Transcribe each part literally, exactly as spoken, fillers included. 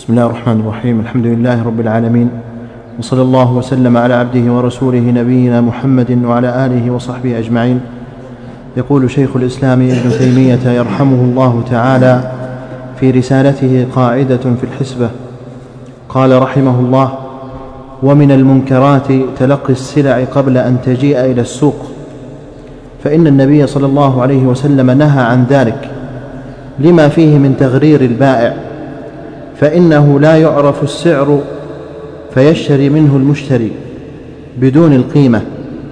بسم الله الرحمن الرحيم. الحمد لله رب العالمين، وصلى الله وسلم على عبده ورسوله نبينا محمد وعلى آله وصحبه أجمعين. يقول شيخ الإسلام ابن تيمية يرحمه الله تعالى في رسالته قاعدة في الحسبة، قال رحمه الله: ومن المنكرات تلقي السلع قبل أن تجيء إلى السوق، فإن النبي صلى الله عليه وسلم نهى عن ذلك لما فيه من تغرير البائع، فإنه لا يعرف السعر فيشتري منه المشتري بدون القيمة،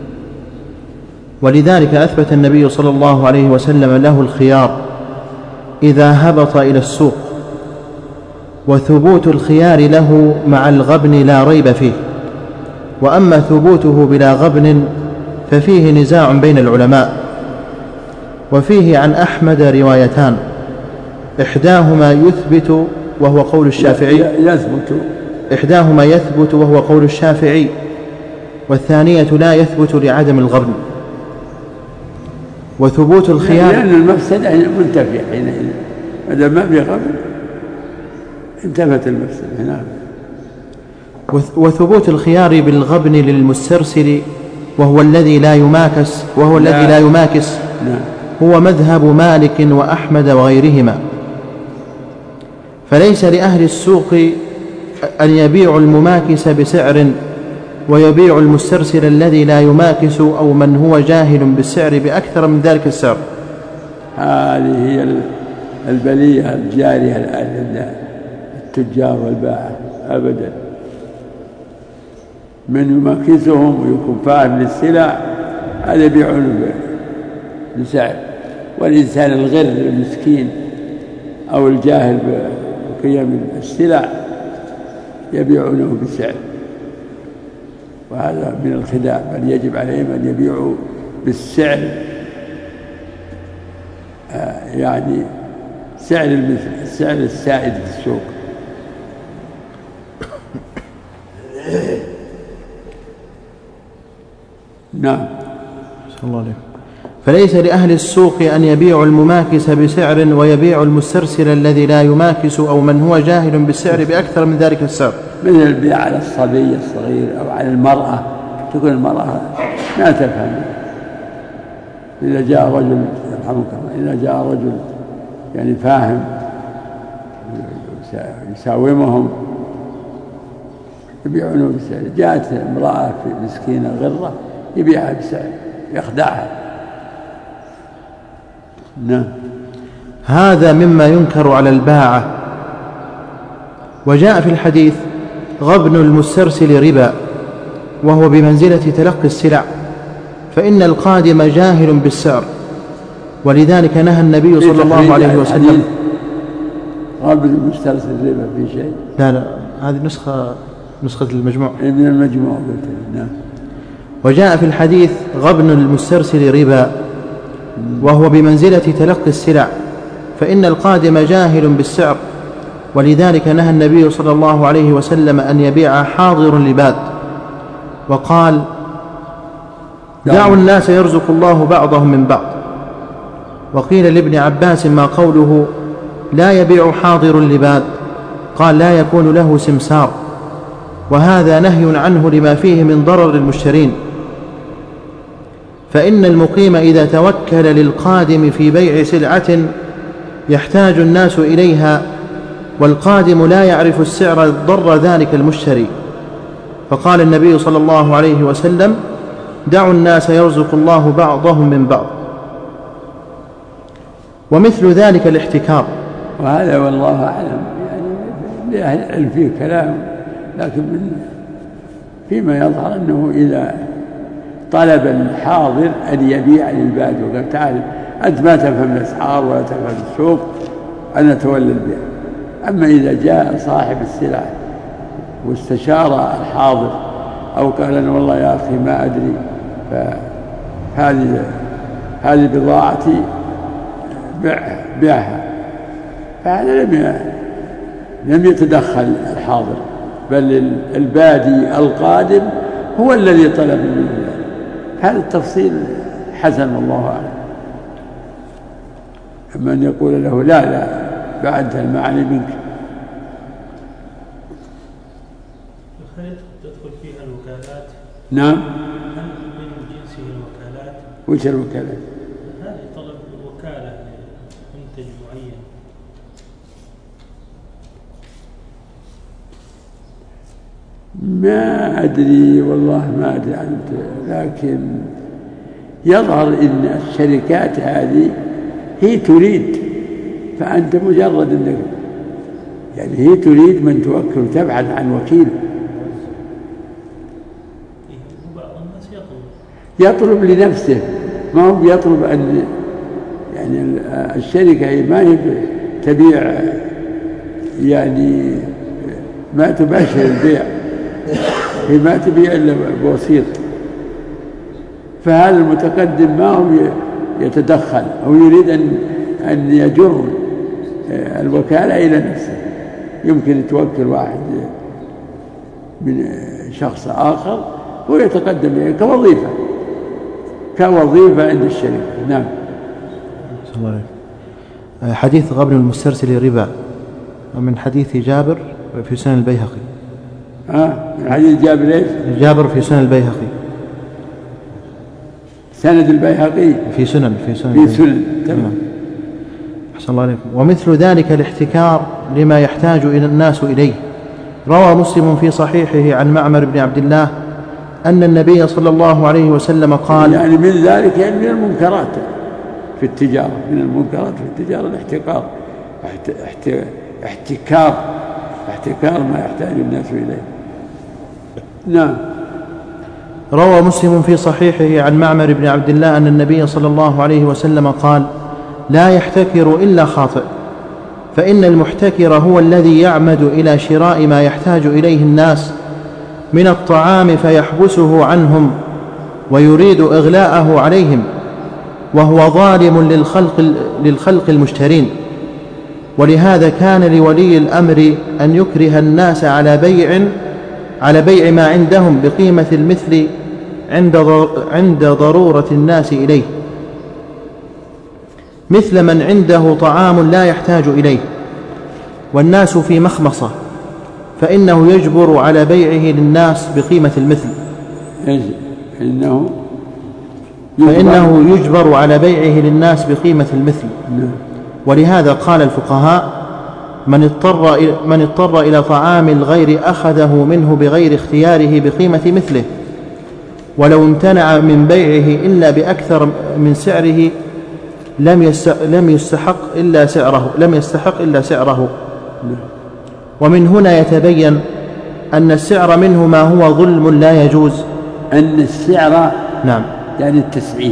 ولذلك أثبت النبي صلى الله عليه وسلم له الخيار إذا هبط إلى السوق، وثبوت الخيار له مع الغبن لا ريب فيه، وأما ثبوته بلا غبن ففيه نزاع بين العلماء، وفيه عن أحمد روايتان، إحداهما يثبت وهو قول الشافعي يثبت إحداهما يثبت وهو قول الشافعي، والثانية لا يثبت لعدم الغبن. وثبوت الخيار لأن المفسدة منتفية حينئذ، إذا ما في غبن انتفت المفسدة هنا. وثبوت الخيار بالغبن للمسترسل وهو الذي لا يماكس وهو لا. الذي لا يماكس لا. هو مذهب مالك وأحمد وغيرهما، فليس لأهل السوق أن يبيعوا المماكس بسعر ويبيع المسترسل الذي لا يماكس أو من هو جاهل بالسعر بأكثر من ذلك السعر. هذه هي البلية الجارية الآن التجار والباعة أبدا، من يماكسهم ويكون فاهم للسلع هذا يبيعون بسعر، والإنسان الغر المسكين أو الجاهل بقيم السلع يبيعونه بسعر، وهذا من الخداع، بل يجب عليهم أن يبيعوا بالسعر، آه يعني سعر المثل السعر السائد في السوق. نعم. صلى الله عليه. فليس لأهل السوق أن يبيعوا المماكس بسعر ويبيع المسترسل الذي لا يماكس أو من هو جاهل بالسعر بأكثر من ذلك السعر، مثل البيع على الصبي الصغير أو على المرأة، تكون المرأة ما تفهم. إذا جاء رجل يرحمك الله، إذا جاء رجل يعني فاهم يساومهم يبيعونه بسعر. جاءت امرأة مسكينة غرة يبيعها بسعر، يخدعها. نعم. هذا مما ينكر على الباعة. وجاء في الحديث: غبن المسترسل ربا، وهو بمنزلة تلقي السلع، فإن القادم جاهل بالسعر، ولذلك نهى النبي صلى الله عليه وسلم. غبن المسترسل ربا في شيء؟ لا لا، هذه نسخة نسخة المجموع من المجموع. نعم. وجاء في الحديث: غبن المسترسل ربا، وهو بمنزلة تلقي السلع، فإن القادم جاهل بالسعر، ولذلك نهى النبي صلى الله عليه وسلم أن يبيع حاضر لباد، وقال: دعوا الناس يرزق الله بعضهم من بعض. وقيل لابن عباس: ما قوله لا يبيع حاضر لباد؟ قال: لا يكون له سمسار، وهذا نهي عنه لما فيه من ضرر المشترين، فإن المقيم إذا توكل للقادم في بيع سلعة يحتاج الناس إليها والقادم لا يعرف السعر ضر ذلك المشتري، فقال النبي صلى الله عليه وسلم: دعوا الناس يرزق الله بعضهم من بعض. ومثل ذلك الاحتكار. وهذا والله أعلم يعني لأهل العلم فيه كلام، لكن من فيما يظهر أنه إذا طلب الحاضر أن يبيع للباد وقال: تعال أنت ما تفهم الأسعار ولا تفهم السوق، أنا أتولى البيع. أما إذا جاء صاحب السلعة واستشار الحاضر أو قال: أنا والله يا أخي ما أدري، فهذه هذه بضاعتي بيعها، فهذا لم لم يتدخل الحاضر، بل البادي القادم هو الذي طلب منه. هذا التفصيل حسن والله أعلم. أما أن يقول له: لا لا بعد المعني منك، هل تدخل فيها الوكالات؟ نعم. هل من جنسه الوكالات؟ وش الوكالات؟ هذه طلب وكالة لمنتج معين. ما أدري والله ما أدري عنه، لكن يظهر إن الشركات هذه هي تريد، فأنت مجرد أنك يعني هي تريد من توكل تبحث عن وكيل. بعض الناس يطلب يطلب لنفسه، ما هو يطلب أن يعني الشركة هي ما هي تبيع، يعني ما تباشر البيع، هي ما تبيع إلا بوسيط. فهذا المتقدم ما هو يتدخل أو يريد أن أن يجر الوكالة إلى نفسه. يمكن توكل واحد من شخص آخر ويتقدم إليه كوظيفة كوظيفة عند الشركة. نعم. حديث غبن المسترسل ربا، ومن حديث جابر في سنن البيهقي. آه حديث جابر إيش؟ جابر في سنن البيهقي. سند البيهقي في سنن في سنن في سنن. تمام. أحسن الله عليكم. ومثل ذلك الاحتكار لما يحتاج إلى الناس إليه. روى مسلم في صحيحه عن معمر بن عبد الله أن النبي صلى الله عليه وسلم قال، يعني من ذلك يعني من المنكرات في التجارة، من المنكرات في التجارة الاحتكار، احت... احتكار احتكار ما يحتاج الناس إليه. نعم. روى مسلم في صحيحه عن معمر بن عبد الله أن النبي صلى الله عليه وسلم قال: لا يحتكر إلا خاطئ، فإن المحتكر هو الذي يعمد إلى شراء ما يحتاج إليه الناس من الطعام فيحبسه عنهم ويريد إغلاءه عليهم، وهو ظالم للخلق, للخلق المشترين. ولهذا كان لولي الأمر أن يكره الناس على بيع على بيع ما عندهم بقيمة المثل عند ضرورة الناس إليه، مثل من عنده طعام لا يحتاج إليه والناس في مخمصة، فإنه يجبر على بيعه للناس بقيمة المثل إنه فإنه يجبر على بيعه للناس بقيمة المثل. ولهذا قال الفقهاء: من اضطر من اضطر إلى طعام الغير أخذه منه بغير اختياره بقيمة مثله، ولو امتنع من بيعه إلا بأكثر من سعره لم يستحق إلا سعره لم يستحق إلا سعره. ومن هنا يتبين أن السعر منه ما هو ظلم لا يجوز. أن السعر نعم يعني التسعير.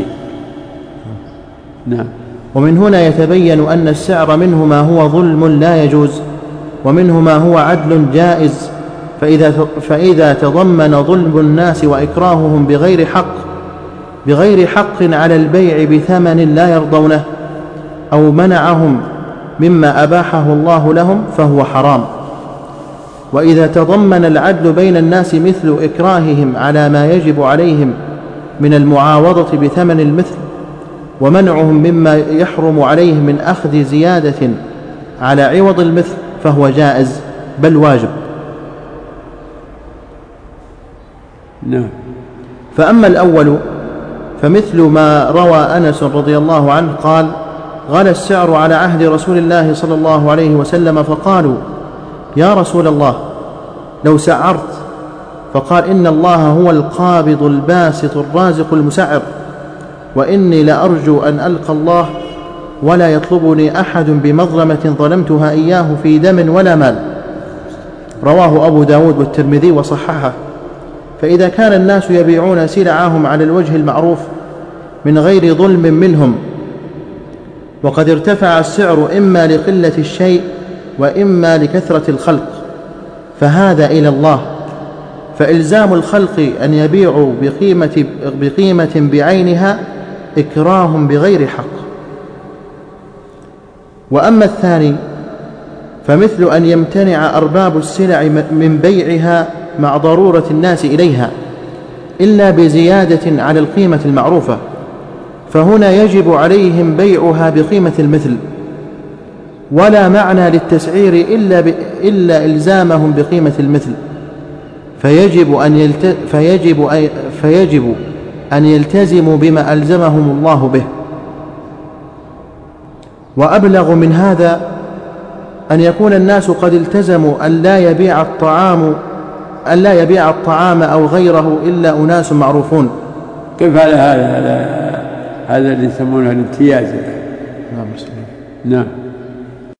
نعم. ومن هنا يتبين أن السعر منه ما هو ظلم لا يجوز، ومنه ما هو عدل جائز. فإذا, فإذا تضمن ظلم الناس وإكراههم بغير حق بغير حق على البيع بثمن لا يرضونه، أو منعهم مما أباحه الله لهم، فهو حرام. وإذا تضمن العدل بين الناس مثل إكراههم على ما يجب عليهم من المعاوضة بثمن المثل، ومنعهم مما يحرم عليهم من أخذ زيادة على عوض المثل، فهو جائز بل واجب. نعم. فأما الأول فمثل ما روى أنس رضي الله عنه قال: غلى السعر على عهد رسول الله صلى الله عليه وسلم، فقالوا: يا رسول الله لو سعرت، فقال: إن الله هو القابض الباسط الرازق المسعر، وإني لأرجو أن ألقى الله ولا يطلبني أحد بمظلمة ظلمتها إياه في دم ولا مال. رواه أبو داود والترمذي وصححه. فإذا كان الناس يبيعون سلعهم على الوجه المعروف من غير ظلم منهم، وقد ارتفع السعر إما لقلة الشيء وإما لكثرة الخلق، فهذا إلى الله. فإلزام الخلق أن يبيعوا بقيمة, بقيمة بعينها إكراه بغير حق. وأما الثاني فمثل أن يمتنع أرباب السلع من بيعها مع ضرورة الناس إليها إلا بزيادة على القيمة المعروفة، فهنا يجب عليهم بيعها بقيمة المثل، ولا معنى للتسعير إلا, إلا إلزامهم بقيمة المثل، فيجب أن, يلت فيجب أي فيجب أن يلتزموا بما ألزمهم الله به. وأبلغ من هذا أن يكون الناس قد التزموا أن لا يبيع الطعام أن لا يبيع الطعام أو غيره إلا أناس معروفون. كيف على هذا هذا هذا اللي يسمونه الامتياز؟ نعم. نعم.